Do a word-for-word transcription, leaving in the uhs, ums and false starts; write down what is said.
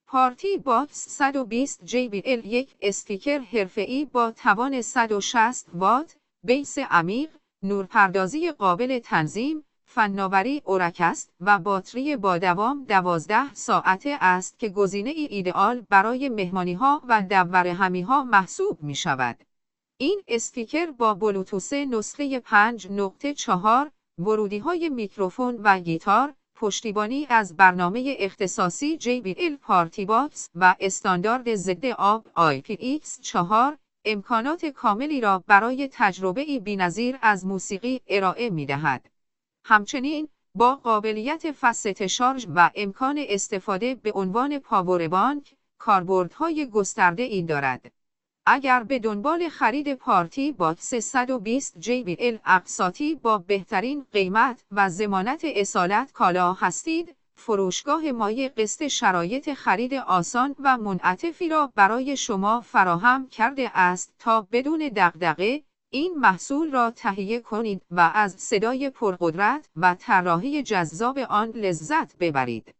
پارتی باکس صد و بیست جی بی ال یک اسپیکر حرفه‌ای با توان صد و شصت وات، بیس عمیق، نورپردازی قابل تنظیم، فناوری اورک است و باتری با دوام دوازده ساعته است که گزینه ای ایدئال برای مهمانی‌ها و دورهمی‌ها محسوب می شود. این اسپیکر با بلوتوث نسخه پنج نقطه چهار، ورودی‌های میکروفون و گیتار، پشتیبانی از برنامه اختصاصی جی بی ال پارتی باکس و استاندارد ضد آب آی پی ایکس چهار، امکانات کاملی را برای تجربه‌ای بی‌نظیر از موسیقی ارائه می‌دهد. همچنین با قابلیت فست شارژ و امکان استفاده به عنوان پاور بانک، کاربردهای گسترده‌ای دارد. اگر به دنبال خرید پارتی باکس صد و بیست جی بی ال اقساطی با بهترین قیمت و ضمانت اصالت کالا هستید، فروشگاه مایه قسط شرایط خرید آسان و منعطفی را برای شما فراهم کرده است تا بدون دغدغه این محصول را تهیه کنید و از صدای پرقدرت و طراحی جذاب آن لذت ببرید.